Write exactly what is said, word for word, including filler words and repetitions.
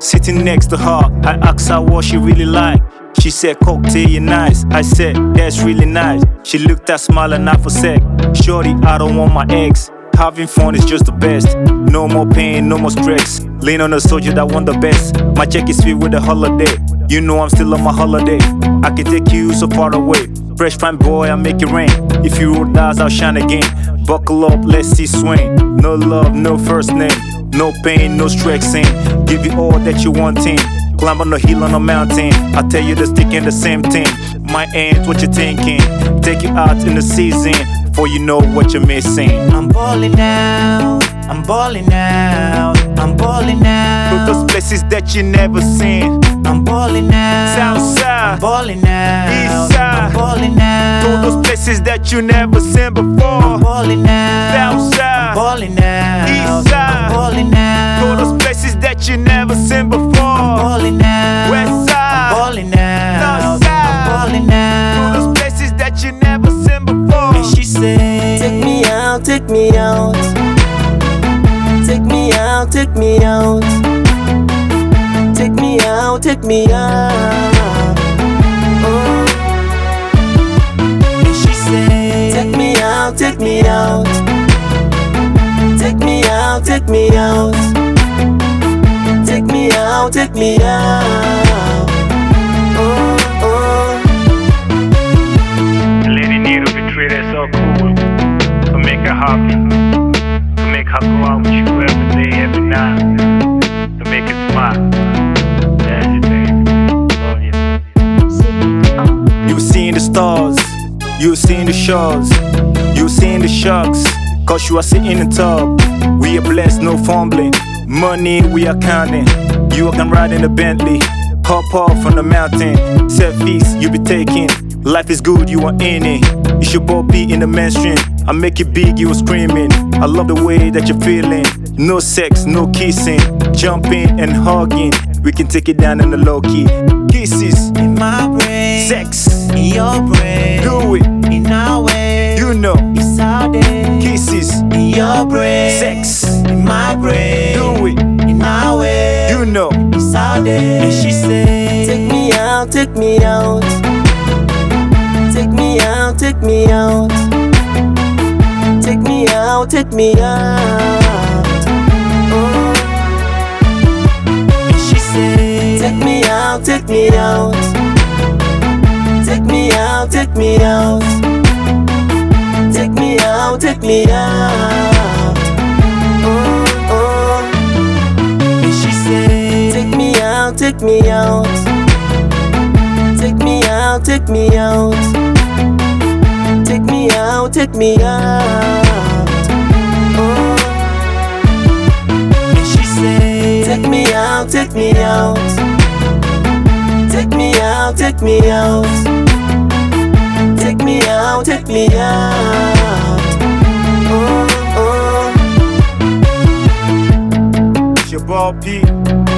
sitting next to her. I asked her what she really like. She said, cocktail, you're nice. I said, that's really nice. She looked at smiling out for sec. Shorty, I don't want my ex. Having fun is just the best. No more pain, no more stress. Lean on a soldier that want the best. My check is filled with a holiday. You know I'm still on my holiday. I can take you so far away. Fresh fine boy, I make it rain. If you roll dice, I'll shine again. Buckle up, let's see swing. No love, no first name. No pain, no stressing. Give you all that you wanting. Climb on the hill on a mountain. I tell you the stick and the same thing. My ain't what you're thinking. Take you out in the season. Before you know what you're missing. I'm balling out, I'm balling out, I'm balling out. To those places that you never seen. I'm balling out, Southside, I'm balling out, Eastside, I'm balling out. to those places that you never seen before. I'm balling out, Southside, I'm balling out, Eastside, I'm balling out. to those places that you never seen before. I'm balling out, Westside, I'm balling out, Northside, I'm balling out. to those places that you never seen before. And she said, Take me out, take me out. Take me out, take me out. Take me out, take me out. Oh. and she said, Take me out, take me out. Take me out, take me out. Take me out, take me out. Oh, oh. The lady need to be treated so cool. To make her happy. To make her go out with you every day, every night. To make it smile. That's it, baby. Love you. You seen the stars. You seen the shores. You seen the sharks. Cause you are sitting in the tub. We are blessed, no fumbling. Money we are counting. You can ride in a Bentley. Hop off from the mountain. Selfies you be taking. Life is good, you are in it. You should both be in the mainstream. I make it big, you are screaming. I love the way that you're feeling. No sex, no kissing. Jumping and hugging. We can take it down in the low key. Kisses, in my brain, sex, in your brain, do it. in our way, You know, it's all day. kisses, In your brain, sex, in my brain, do it. in our way, You know, it's all day. And she said, Take me out, take me out. Take me out, take me out. Take me out, take me out. Oh. and she said, Take me out, take me out. Take me out, take me out. Take me out, take me out. Oh, oh. and she said, Take me out, take me out. Take me out, take me out. Take me out, take me out. Oh. and she said, Take me out, take me out. Take me out, take me out. Take me out, take me out. Oh, oh. it's your ball P.